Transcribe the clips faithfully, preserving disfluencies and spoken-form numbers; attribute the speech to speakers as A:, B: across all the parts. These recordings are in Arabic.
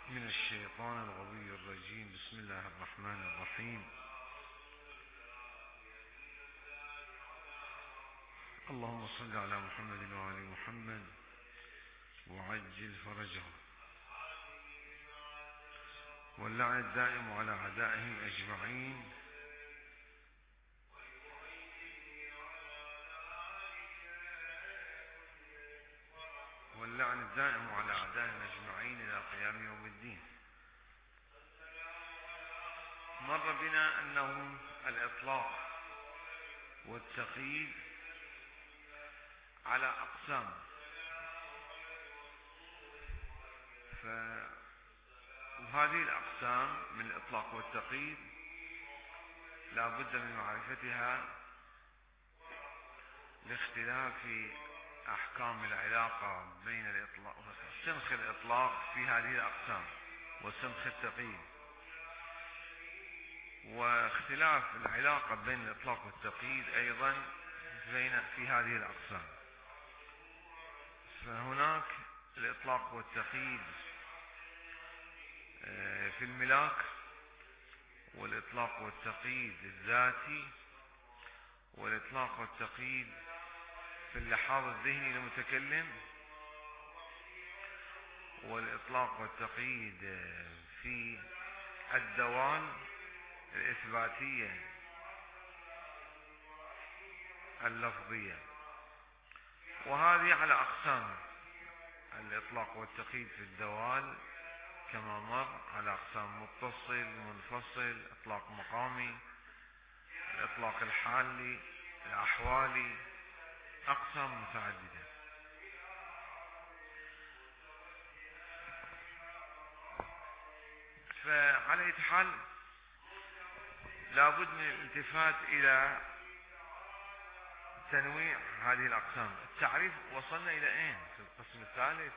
A: من الشيطان الغوي الرجيم. بسم الله الرحمن الرحيم. اللهم صل على محمد وعلى محمد وعجل فرجهم، واللعن الدائم على أعدائهم أجمعين، واللعن الدائم على أعدائهم أجمعين إلى قيام يوم الدين. مر بنا أنه الإطلاق والتقييد على أقسام، ف... وهذه الأقسام من الإطلاق والتقييد لا بد من معرفتها لاختلاف أحكام العلاقة بين الإطلاق سمخ الإطلاق في هذه الأقسام وسمخ التقييد، واختلاف العلاقة بين الإطلاق والتقييد أيضا بين في هذه الأقسام. فهناك الإطلاق والتقييد في الملاك، والإطلاق والتقييد الذاتي، والإطلاق والتقييد في اللحاظ الذهني للمتكلم، والإطلاق والتقييد في الدوال الإثباتية اللفظية. وهذه على أقسام: الإطلاق والتقييد في الدوال كما مر على أقسام: متصل، منفصل، إطلاق مقامي، الإطلاق الحالي، الأحوالي، أقسام متعددة. فعلى أي حال لابد من الالتفات إلى تنويع هذه الأقسام. التعريف وصلنا إلى أين في القسم الثالث؟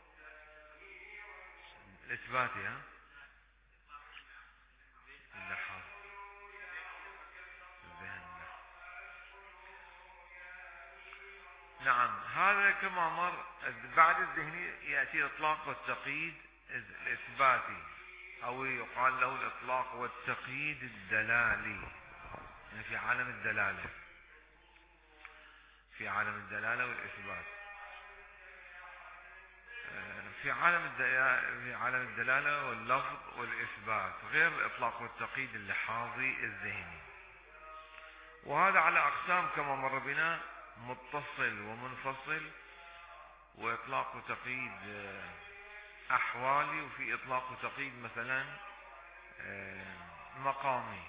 A: الإثباتي، ها؟ اللحاظ الذهن. نعم، هذا كما مر. بعد الذهني يأتي الإطلاق والتقييد الإثباتي، أو يقال له الإطلاق والتقييد الدلالي، يعني في عالم الدلالة، في عالم الدلالة والإثبات. في عالم الدلالة في عالم الدلالة واللفظ والإثبات، غير الإطلاق والتقييد اللحاظي الذهني. وهذا على أقسام كما مر بنا: متصل ومنفصل، وإطلاق وتقييد أحوالي، وفي إطلاق وتقييد مثلا مقامي.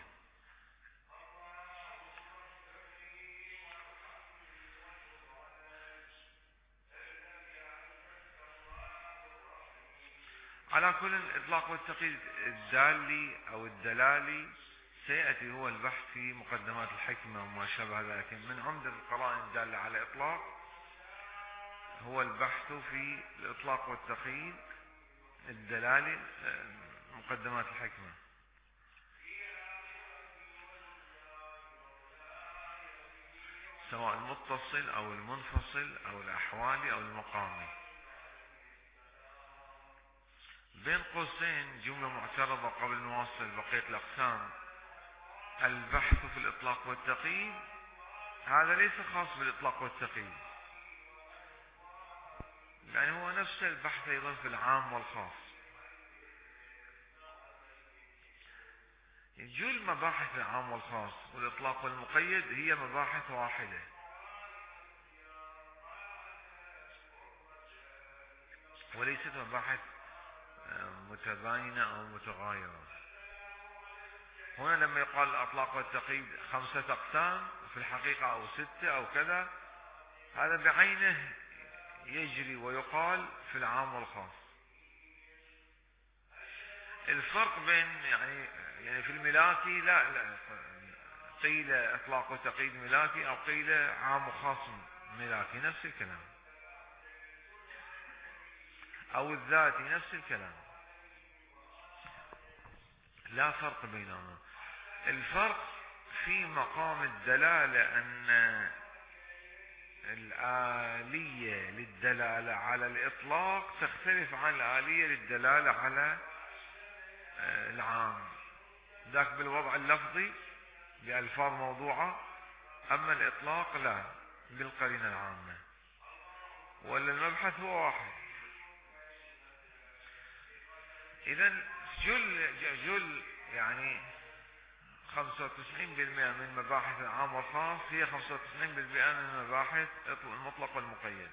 A: على كل الإطلاق والتقييد الدالي أو الدلالي سيأتي هو البحث في مقدمات الحكمة وما شابه ذلك. من عمدة القرائن الدالة على إطلاق هو البحث في الإطلاق والتقييد الدلالي، مقدمات الحكمة. سواء المتصل أو المنفصل أو الأحوالي أو المقامي. بين قوسين جملة معترضة قبل نواصل بقية الأقسام: البحث في الإطلاق والتقييد هذا ليس خاص بالإطلاق والتقييد، يعني هو نفس البحث أيضا في العام والخاص. جل مباحث العام والخاص والإطلاق والمقيد هي مباحث واحدة، وليست مباحث متباينة أو متغايرة. هنا لما يقال الإطلاق والتقييد خمسة أقسام في الحقيقة أو ستة أو كذا، هذا بعينه يجري ويقال في العام والخاص. الفرق بين يعني يعني في الملاكي لا لا قيل إطلاق وتقييد ملاكي أو قيل عام وخاص ملاكي، نفس الكلام. أو الذاتي نفس الكلام، لا فرق بينهما. الفرق في مقام الدلالة، أن الآلية للدلالة على الإطلاق تختلف عن الآلية للدلالة على العام، ذاك بالوضع اللفظي بألفاظ موضوعة، أما الإطلاق لا بالقرينة العامة. ولا المبحث هو واحد. إذا جل جل يعني خمسة وتسعين بالمئة من مباحث العام والخاص هي خمسة وتسعين بالمئة من مباحث المطلق والمقيد.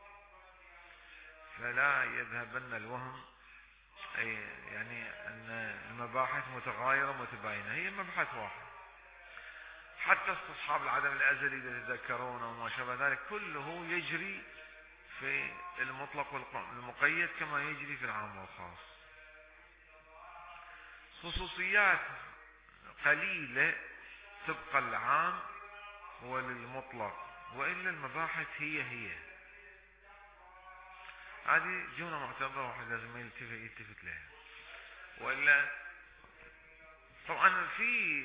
A: فلا يذهبن الوهم أي يعني أن المباحث متغايرة متباينة، هي مبحث واحد. حتى استصحاب العدم الأزلي إذا تذكرون وما شابه ذلك كله يجري في المطلق والمقيد كما يجري في العام والخاص. خصوصيات قليلة تبقى العام وللمطلق، وإلا المباحث هي هي. هذه جملة معتبرة واحد لازم يلتفت يلتفت لها. وإلا طبعا في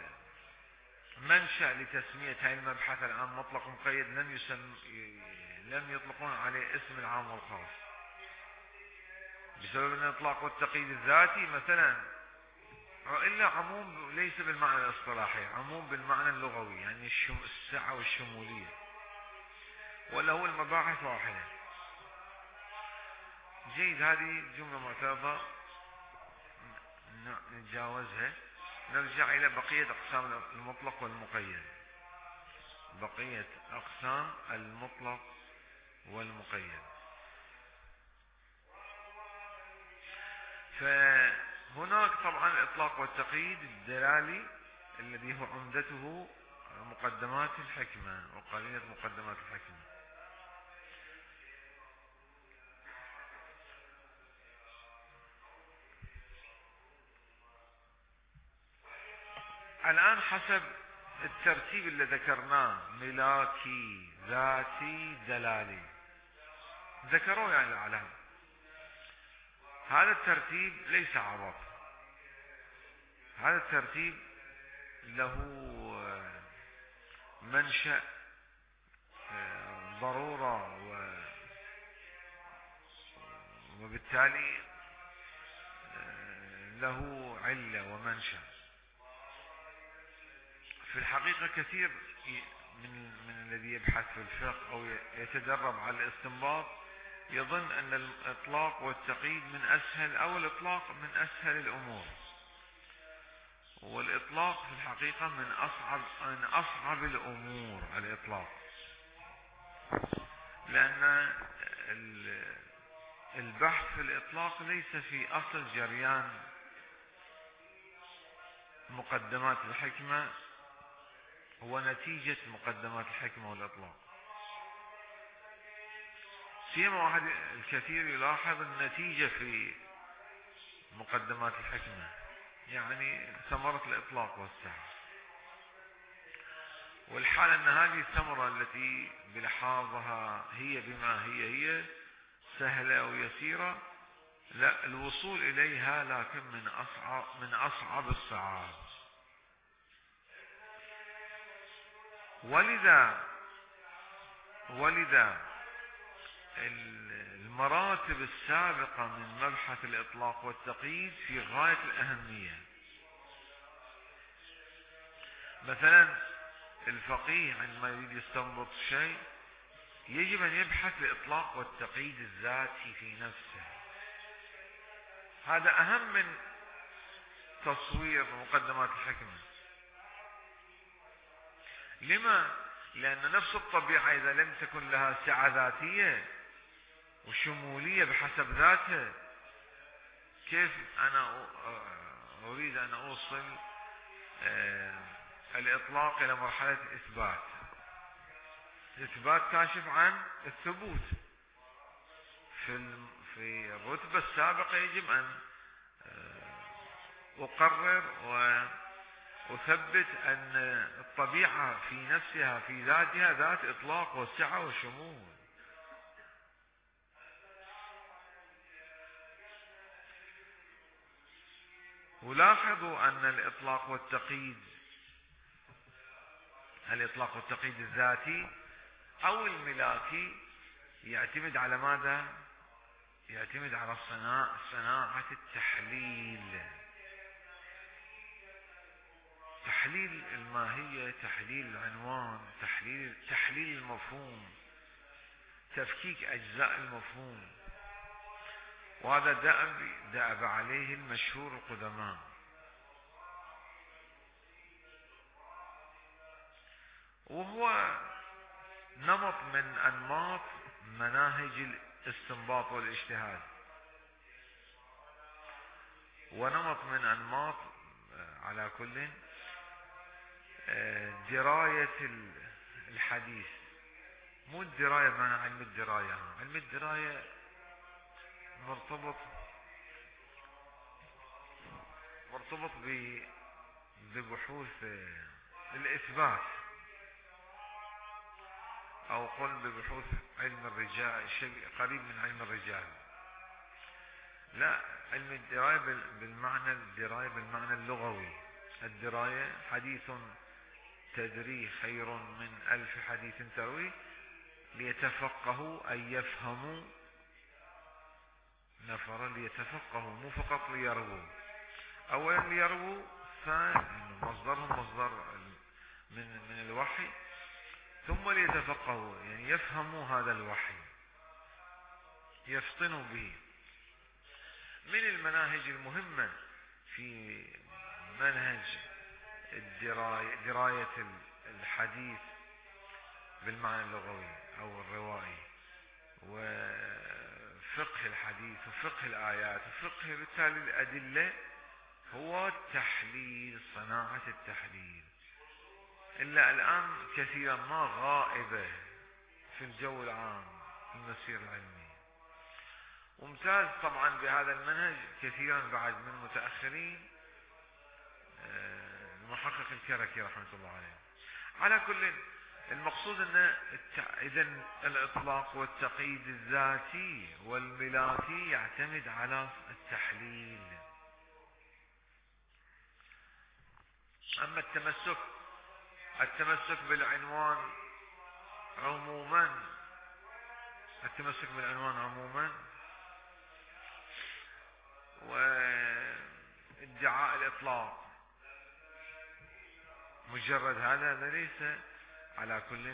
A: منشأ لتسمية هاي المبحث العام مطلق ومقيد لم يسم لم يطلقون عليه اسم العام والخاص بسبب ان الاطلاق والتقييد الذاتي مثلا، إلا عموم ليس بالمعنى الاصطلاحي، عموم بالمعنى اللغوي يعني السعة والشمولية، ولا هو المباحث واحدة. جيد، هذه جملة معترضة نتجاوزها. نرجع إلى بقية أقسام المطلق والمقيد. بقية أقسام المطلق والمقيد. فهناك طبعا الإطلاق والتقييد الدلالي الذي هو عمدته مقدمات الحكمة وقرينة مقدمات الحكمة. الآن حسب الترتيب اللي ذكرناه، ملاكي ذاتي دلالي، ذكروا يعني الأعلام. هذا الترتيب ليس عبط، هذا الترتيب له منشأ ضرورة وبالتالي له علة ومنشأ. في الحقيقة كثير من من الذي يبحث في الفقه أو يتدرب على الاستنباط يظن أن الإطلاق والتقييد من أسهل، أو الإطلاق من أسهل الأمور، والإطلاق في الحقيقة من أصعب من أصعب الأمور الإطلاق، لأن البحث في الإطلاق ليس في أصل جريان مقدمات الحكمة، هو نتيجة مقدمات الحكمة والإطلاق. فيما واحد الكثير يلاحظ النتيجة في مقدمات الحكمة، يعني ثمرة الإطلاق والسعة، والحال أن هذه الثمرة التي بلحاظها هي بما هي هي سهلة ويسيرة، لا، الوصول إليها لكن من أصعب من أصعب الصعاب. ولذا ولذا المراتب السابقة من مبحث الإطلاق والتقييد في غاية الأهمية. مثلا الفقيه عندما يريد يستنبط شيء يجب أن يبحث الإطلاق والتقييد الذاتي في نفسه، هذا أهم من تصوير مقدمات الحكمة. لما؟ لأن نفس الطبيعة إذا لم تكن لها سعة ذاتية وشمولية بحسب ذاتها، كيف أنا أريد أن أوصل الإطلاق إلى مرحلة إثبات؟ إثبات كاشف عن الثبوت. في في الرتبة السابقة يجب أن أقرر وأثبت أن الطبيعة في نفسها في ذاتها ذات إطلاق وسعة وشمول. ولاحظوا أن الإطلاق والتقييد الإطلاق والتقييد الذاتي أو الملاكي يعتمد على ماذا؟ يعتمد على صناعة, صناعة التحليل، تحليل الماهية، تحليل العنوان، تحليل تحليل المفهوم، تفكيك أجزاء المفهوم. وهذا دأب دأب عليه المشهور القدماء. وهو نمط من أنماط مناهج الاستنباط والاجتهاد، ونمط من أنماط على كل دراية الحديث. مو الدراية بمعنى علم الدراية، علم الدراية مرتبط مرتبط ببحوث الإثبات، أو قل ببحوث علم الرجال، شيء قريب من علم الرجال. لا، علم الدراية بالمعنى الدراية بالمعنى اللغوي. الدراية حديث تدري خير من ألف حديث تروي، ليتفقهوا أي يفهموا نفرا ليتفقهوا، مو فقط ليرووا. أولا ليرووا، فمصدرهم مصدر من من الوحي، ثم ليتفقهوا يعني يفهموا هذا الوحي، يفطنوا به. من المناهج المهمة في منهج الدراية دراية الحديث بالمعنى اللغوي أو الروائي، وفقه الحديث وفقه الآيات وفقه بالتالي الأدلة، هو التحليل، صناعة التحليل. إلا الآن كثيرا ما غائبة في الجو العام في المسير العلمي. وممتاز طبعا بهذا المنهج كثيرا بعد من متأخرين، المحقق الكركي رحمة الله عليه. على كل المقصود أن إذن الإطلاق والتقييد الذاتي والملاكي يعتمد على التحليل. أما التمسك التمسك بالعنوان عموما التمسك بالعنوان عموما وادعاء الإطلاق مجرد هذا، هذا ليس على كل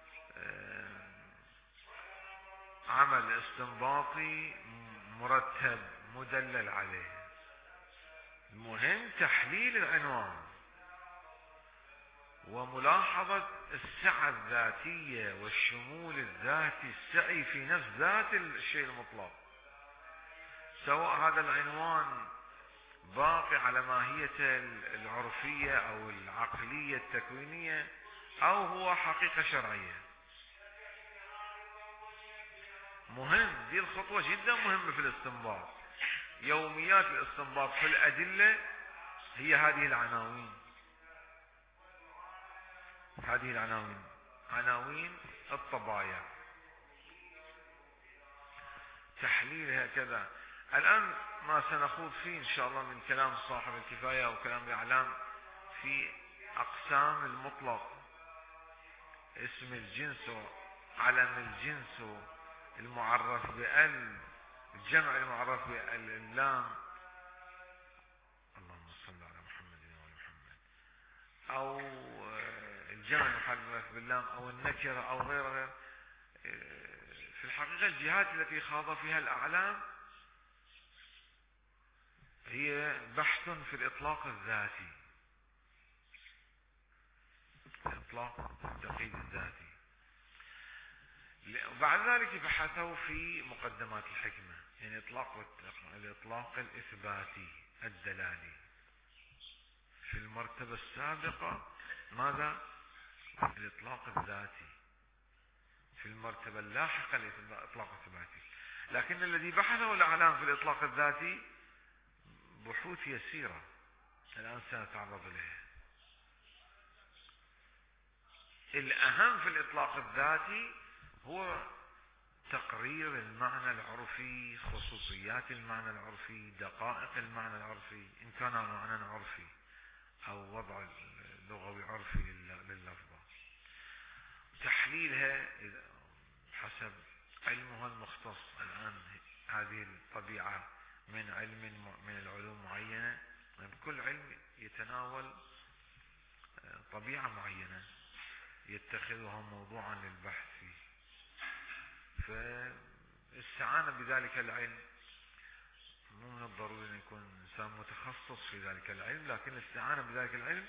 A: عمل استنباطي مرتب مدلل عليه. المهم تحليل العنوان وملاحظة السعة الذاتية والشمول الذاتي، السعي في نفس ذات الشيء المطلق، سواء هذا العنوان باقي على ماهيته العرفية أو العقلية التكوينية، أو هو حقيقة شرعية. مهم، دي الخطوة جدا مهمة في الاستنباط. يوميات الاستنباط في الأدلة هي هذه العناوين، هذه العناوين عناوين الطبايع، تحليلها كذا. الآن ما سنخوض فيه إن شاء الله من كلام صاحب الكفاية وكلام الإعلام في أقسام المطلق، اسم الجنس علم الجنس المعرف بال، الجمع المعرف باللام، اللهم صل على محمد وعلى محمد، أو الجمع المعرف باللام، أو النكرة أو غيرها. في الحقيقة الجهات التي خاض فيها الأعلام هي بحث في الإطلاق الذاتي، الإطلاق التقييد الذاتي. وبعد ذلك بحثوا في مقدمات الحكمة، يعني إطلاق الإطلاق الإثباتي الدلالي. في المرتبة السابقة ماذا؟ الإطلاق الذاتي. في المرتبة اللاحقة الإطلاق الإثباتي. لكن الذي بحثه الأعلام في الإطلاق الذاتي بحوث يسيرة الآن سنتعرض لها. الأهم في الإطلاق الذاتي هو تقرير المعنى العرفي، خصوصيات المعنى العرفي، دقائق المعنى العرفي إن كان معنى عرفي أو وضع لغوي عرفي لللفظة، تحليلها حسب علمها المختص. الآن هذه الطبيعة من علم من العلوم معينة. كل علم يتناول طبيعة معينة يتخذها موضوعا للبحث فيه، فالاستعانة بذلك العلم مو من الضروري أن يكون إنسان متخصص في ذلك العلم، لكن الاستعانة بذلك العلم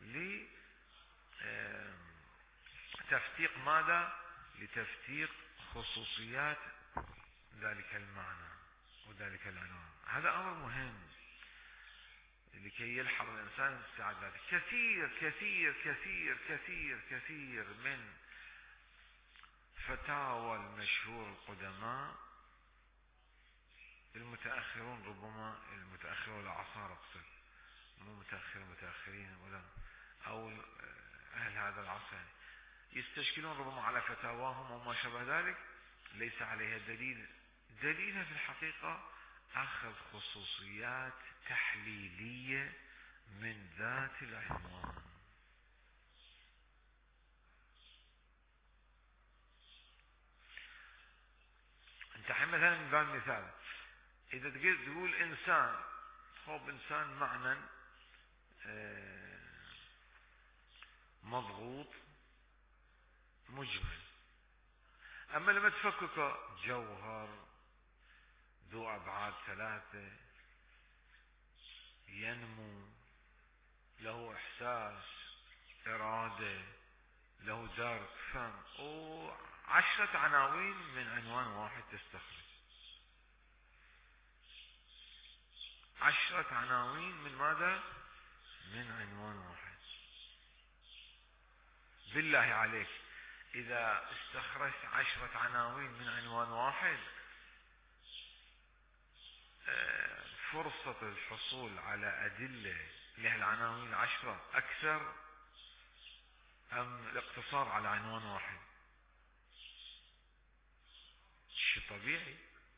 A: لتفتيق ماذا؟ لتفتيق خصوصيات ذلك المعنى وذلك العنوان. هذا أمر مهم لكي يلحظ الإنسان استعداده. كثير كثير كثير كثير كثير من فتاوى المشهور القدماء المتأخرون، ربما المتأخرون الأعصار أقصد، مو متأخر متأخرين ولا أو أهل هذا العصر، يستشكلون ربما على فتاواهم وما شابه ذلك ليس عليها دليل. دليلها في الحقيقة أخذ خصوصيات تحليلية من ذات العنوان. انت مثلا من باب المثال اذا تقول انسان، خب انسان معنى مضغوط مجمل، اما لما تفكك جوهر ذو ابعاد ثلاثة ينمو، له احساس، ارادة، له درك، فهم، وعشرة عناوين من عنوان واحد تستخرج. عشرة عناوين من ماذا؟ من عنوان واحد. بالله عليك اذا استخرجت عشرة عناوين من عنوان واحد فرصة الحصول على أدلة لهالعناوين العشرة أكثر أم الاقتصار على عنوان واحد؟ شيء طبيعي.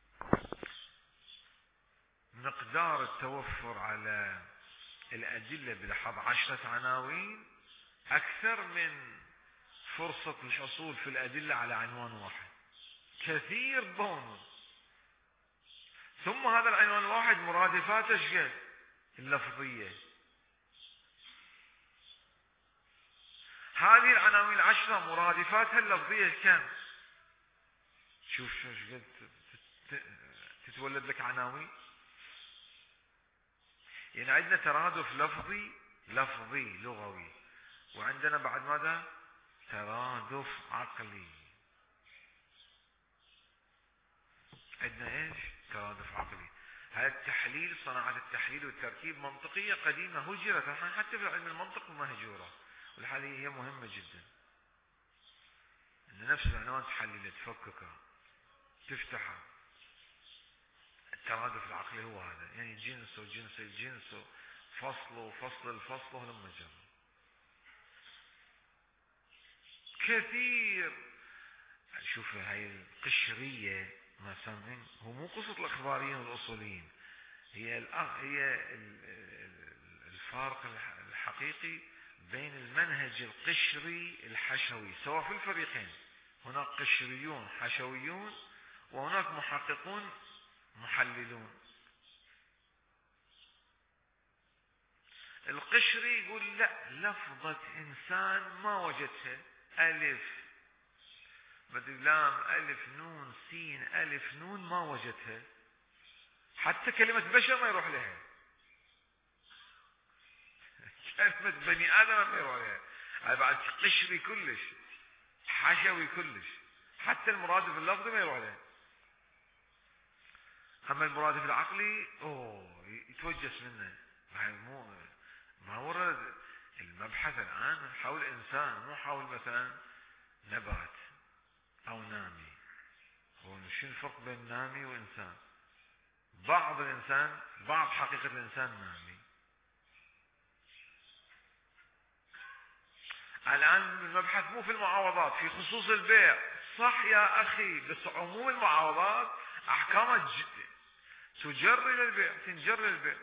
A: مقدار التوفر على الأدلة بلحظ عشرة عناوين أكثر من فرصة الحصول في الأدلة على عنوان واحد، كثير بونص. ثم هذا العنوان الواحد مرادفاته شقد؟ اللفظية. هذه العناوين العشرة مرادفاتها اللفظية كم؟ شوف شو شقد تتولد لك عناوين. يعني عندنا ترادف لفظي لفظي لغوي، وعندنا بعد ماذا؟ ترادف عقلي. عندنا ايش؟ ترادف عقلي. هذا التحليل، صناعة التحليل والتركيب منطقية قديمة هجرت، حتى في علم المنطق مهجورة، والحالة هي مهمة جدا. ان نفس العنوان تحلله تفككه تفتحه. الترادف العقلي هو هذا، يعني جنس وجنس الجنس فصل وفصل الفصل ولما جرى كثير. شوف هاي القشرية ما سامعين، هو مو قصة الأخباريين والأصوليين، هي هي الفارق الحقيقي بين المنهج القشري الحشوي، سواء في الفريقين، هناك قشريون حشويون وهناك محققون محللون. القشري يقول لا، لفظة إنسان ما وجدتها، ألف بدي لام ألف نون سين ألف نون ما وجدتها، حتى كلمة بشر ما يروح لها، كلمة بني آدم ما يروح لها. هذا بعد قشري كلش، حشوي كلش، حتى المرادف اللفظي ما يروح لها. أما المرادف العقلي أوه يتوجس منه. مو ما ورد المبحث الآن حول إنسان، مو حول مثلا نبات أو نامي. هو شو الفرق بين نامي وإنسان؟ بعض الإنسان، بعض حقيقة الإنسان نامي. الآن المبحث مو في المعاوضات، في خصوص البيع. صح يا أخي، بس عموم المعاوضات أحكامها تجر إلى البيع، تنجر للبيع.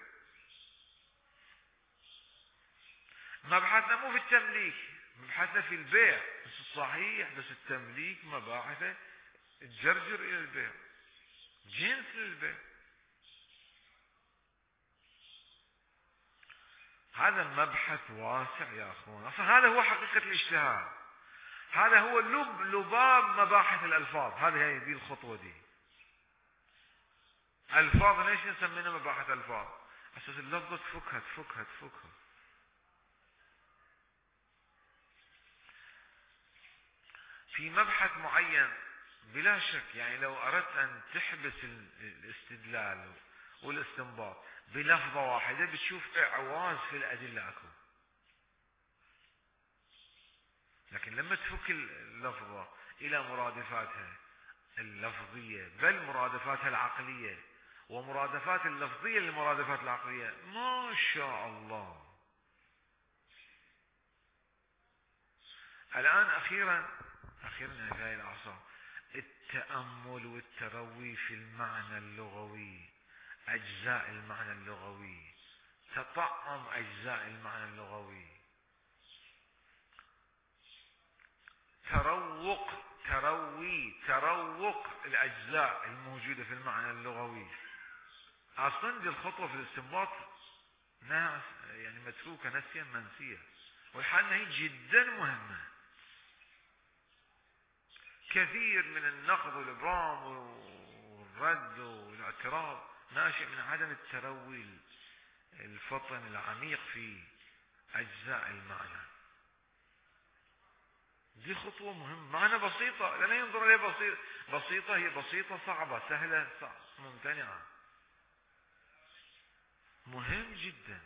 A: مبحثنا مو في التمليك، مبحثنا في البيع بس الصحيح، بس التمليك مباحثه تجرجر إلى البيع جنس للبيع. هذا مبحث واسع يا أخوان، أصلا هذا هو حقيقة الاجتهاد، هذا هو لب لباب مباحث الألفاظ. هذه هي دي الخطوة دي. ألفاظ ليش نسمينا مباحث ألفاظ؟ أساس اللفظة تفكها تفكها تفكها. في مبحث معين بلا شك، يعني لو أردت أن تحبس الاستدلال والاستنباط بلفظة واحدة بتشوف إعواز في الأدلة أكو. لكن لما تفك اللفظة إلى مرادفاتها اللفظية بل مرادفاتها العقلية ومرادفات اللفظية للمرادفات العقلية، ما شاء الله. الآن أخيرا أخيرا يا غاية الأعصاب، التأمل والتروي في المعنى اللغوي، أجزاء المعنى اللغوي، تطعم أجزاء المعنى اللغوي، تروق تروي تروق الأجزاء الموجودة في المعنى اللغوي. أصلا دي الخطوة في الاستنباط ناس يعني متروكة نسيا منسية، والحال هي جدا مهمة. كثير من النقد والإبرام والرد والاعتراض ناشئ من عدم التروي الفطن العميق في أجزاء المعنى. دي خطوة مهمة، معنى بسيطة لأن ينظر إليه بسيط بسيطة، هي بسيطة صعبة سهلة صعب ممتنعة، مهم جدا.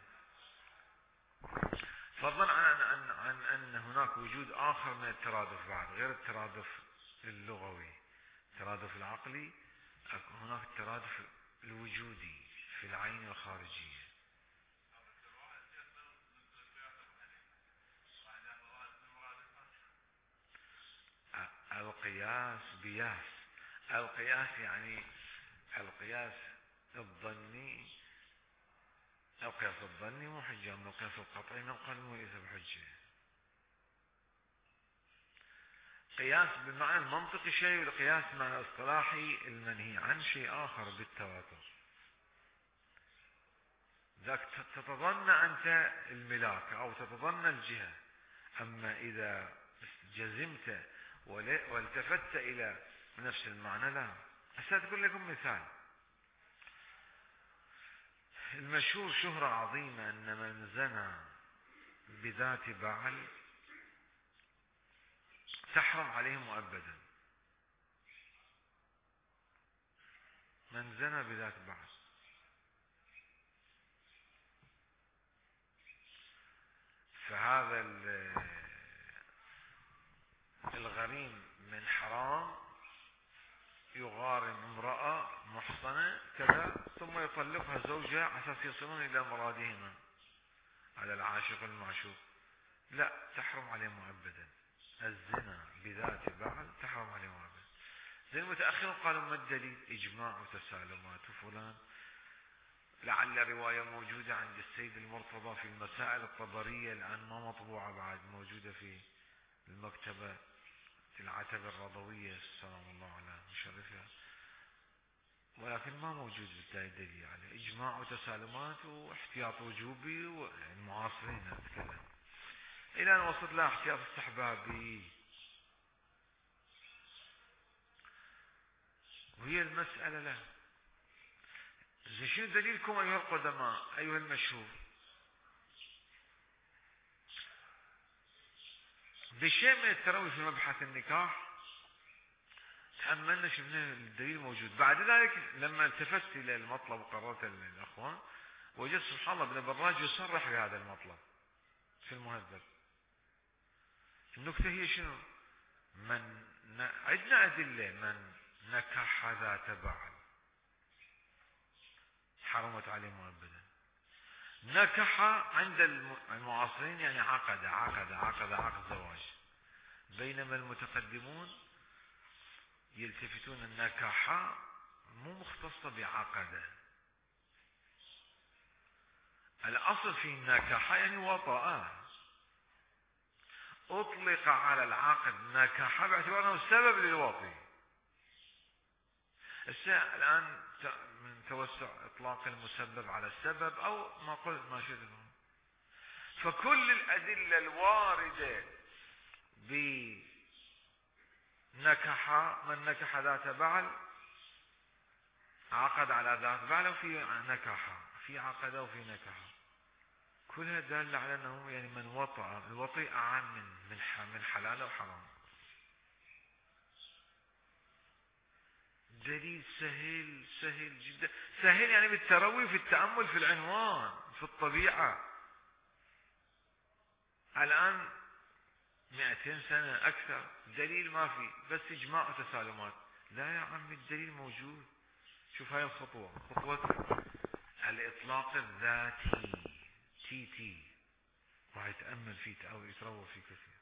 A: فضلا عن عن عن أن هناك وجود آخر من الترادف بعد غير الترادف اللغوي، الترادف العقلي، هناك الترادف الوجودي في العين الخارجية. القياس بياس، القياس يعني القياس الظني، القياس الظني مو حجة، من القياس القطعي نقل وليس بحجة. قياس بمعنى المنطقي شيء، والقياس معنى الاصطلاحي المنهي عن شيء آخر بالتواتر. ذاك تتظن أنت الملاك أو تتظن الجهة، أما إذا جزمت والتفت إلى نفس المعنى لا. سأذكر لكم مثال. المشهور شهرة عظيمة أن من زنى بذات بعل تحرم عليه مؤبدا. من زنى بذات بعل، فهذا الغريم من حرام يغارم امرأة محصنة كذا ثم يطلقها زوجها على اساس يصلون الى مرادهما على العاشق المعشوق، لا تحرم عليه مؤبدا. الزنا بذات بعل تحرم عليه مؤبدا. زي المتأخرون قالوا ما الدليل؟ اجماع وتسالمات فلان، لعل رواية موجودة عند السيد المرتضى في المسائل الطبرية الآن ما مطبوعة بعد، موجودة في المكتبة في العتبة الرضوية سلام الله على مشرفها، ولكن ما موجود بالتالي دليل على إجماع وتسالمات واحتياط وجوبي والمعاصرين نتكلم إلى أن وصلت لها احتياط استحبابي. وهي المسألة له زي شنو دليلكم أيها القدماء أيها المشهور؟ بشيء من التروي في مبحث النكاح تأملنا شفنا الدليل موجود. بعد ذلك لما التفت إلى المطلب وقررت الأخوان وجدت سبحان الله ابن براج يصرح بهذا المطلب في المهذب. النكتة هي شنو؟ من ن... عندنا أدلة من نكح ذات بعل حرمت عليه مؤبدا. نكح عند المعاصرين يعني عقد عقد عقد عقد زواج، بينما المتقدمون يلتفتون النكاح مو مختصة بعقد. الأصل في النكاح يعني وطأ، أطلق على العقد نكاح باعتبار أنه سبب للوطي. الساعة الآن من توسع إطلاق المسبب على السبب أو ما قلت ما شئت. فكل الأدلة الواردة بنكح من نكح ذات بعل عقد على ذات بعل وفي نكح في عقد وفي نكح كلها دالة على أنه يعني من وطأ الوطيء أعم من من حلال وحرام. دليل سهل سهل جدا سهل يعني بالتروي في التأمل في العنوان في الطبيعة. الآن مئتين سنة أكثر دليل ما في بس إجماع وتسالمات. لا يا عمي الدليل موجود. شوف هاي الخطوة خطوة الإطلاق الذاتي تي تي راح يتأمل فيه أو يتروى فيه كثير.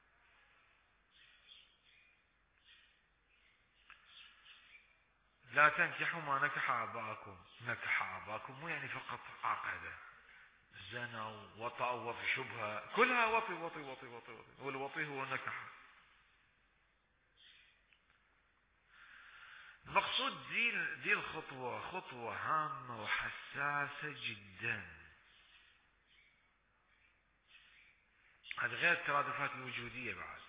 A: لا تنكحوا ما نكح آباءكم. نكح آباءكم مو يعني فقط عقده زنوا وطأوا وطي شبهة كلها وطي وطي وطي وطي وطي والوطي هو نكح. المقصود دي دي الخطوة خطوة هامة وحساسة جدا. هذا غير الترادفات الوجودية بعد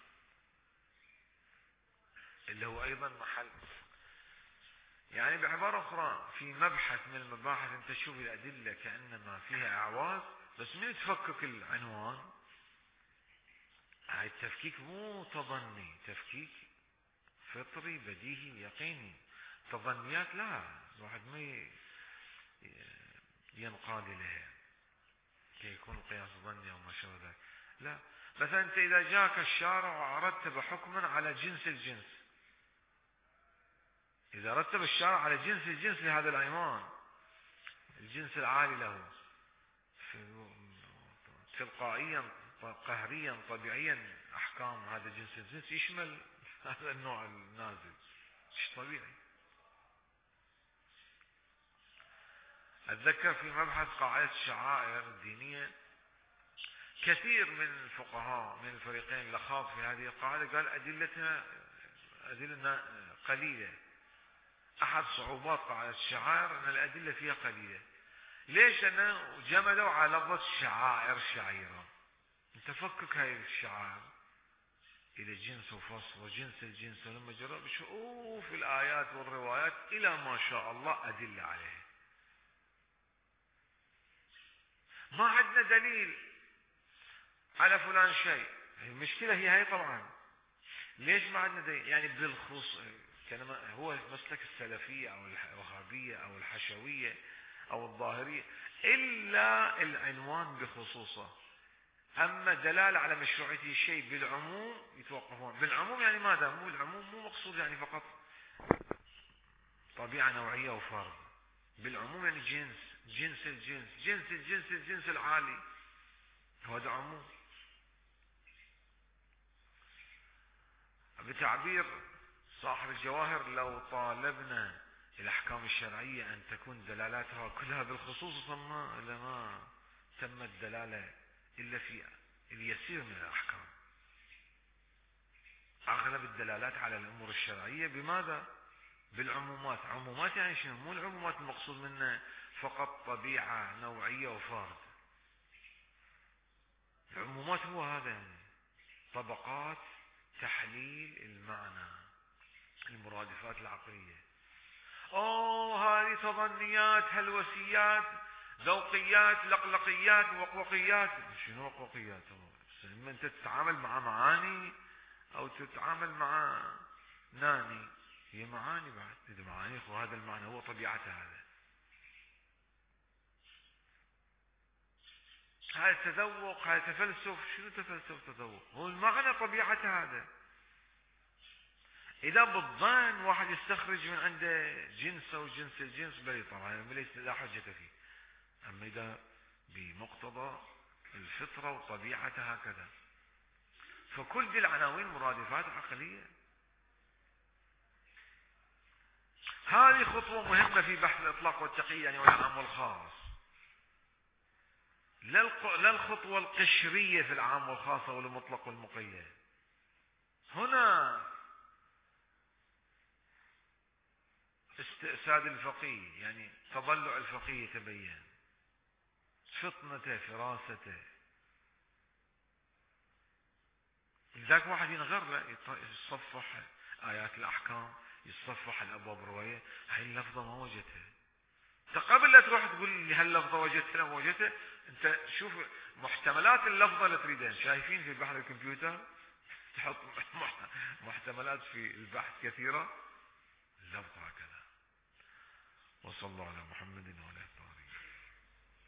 A: اللي هو أيضا محل يعني بعبارة أخرى في مبحث من المباحث أنت تشوف الأدلة كأنما فيها أعواز بس من تفكك العنوان. هاي التفكيك مو تظني تفكيك فطري بديهي يقيني. تظنيات لا الواحد ما ينقاد لها كي يكون القياس ظني أو ما شابه ذلك. لا مثلا أنت إذا جاءك الشارع ورتب حكما على جنس الجنس إذا رتب الشارع على جنس الجنس لهذا العنوان الجنس العالي له تلقائيا قهريا طبيعيا أحكام هذا جنس الجنس يشمل هذا النوع النازل مش طبيعي. أتذكر في مبحث قاعدة الشعائر الدينية كثير من الفقهاء من الفريقين لخاض في هذه القاعدة قال أدلتها أدلة قليلة. أحد صعوبات قاعدة الشعائر أن الأدلة فيها قليلة. ليش؟ لأنه جملوا على لفظة شعائر شعيرة. تفكك هاي الشعائر إلى جنس وفصل وجنس الجنس ولما جرب شوف الآيات والروايات إلى ما شاء الله أدلة عليه. ما عندنا دليل على فلان شيء. المشكلة هي هاي طبعا. ليش ما عندنا دليل؟ يعني بالخصوص كلمة هو مسلك السلفية أو الوهابية أو الحشوية أو الظاهرية إلا العنوان بخصوصه. أما دلالة على مشروعية الشيء بالعموم يتوقفون. بالعموم يعني ماذا؟ مو العموم مو مقصود يعني فقط طبيعة نوعية وفرد. بالعموم يعني جنس جنس الجنس جنس الجنس الجنس العالي هذا عموم. بتعبير صاحب الجواهر لو طالبنا الأحكام الشرعية أن تكون دلالاتها كلها بالخصوص ثم لما تمت دلالة إلا في اليسير من الأحكام. أغلب الدلالات على الأمور الشرعية بماذا؟ بالعمومات. عمومات يعني شنو؟ مو العمومات المقصود منها فقط طبيعة نوعية وفرد. العمومات هو هذا يعني طبقات تحليل المعنى المرادفات العقلية. أوه هذه تظنيات هلوسيات ذوقيات لقلقيات وقوقيات. شنو وقوقيات؟ لما أنت تتعامل مع معاني أو تتعامل مع ناني هي معاني بعد. إذا معاني وهذا المعنى هو طبيعته. هذا هذا تذوق هذا تفلسف. شنو تفلسف تذوق؟ هو المعنى طبيعته. هذا إذا بالظن واحد يستخرج من عنده جنس أو جنس الجنس بلي طبعا ليس لا حجة فيه. أما إذا بمقتضى الفطرة وطبيعته هكذا. فكل دي العناوين مرادفات عقلية. هذه خطوة مهمة في بحث الإطلاق والتقييد يعني والعام والخاص. لا الخطوة القشرية في العام والخاص والمطلق والمقيد. هنا استئساد الفقيه يعني تضلع الفقيه يتبين، فطنته فراسته. لذلك واحد ينغر له يتصفح آيات الأحكام، يتصفح الأبواب الرواية، هاي اللفظة ما وجدتها. انت قبل لا تروح تقول لي هاللفظة وجدتها ما وجدتها، انت شوف محتملات اللفظة اللي تريدها. شايفين في بحر الكمبيوتر تحط محتملات في البحث كثيرة، اللفظة هكذا. وصلى الله على محمد وعلى آله.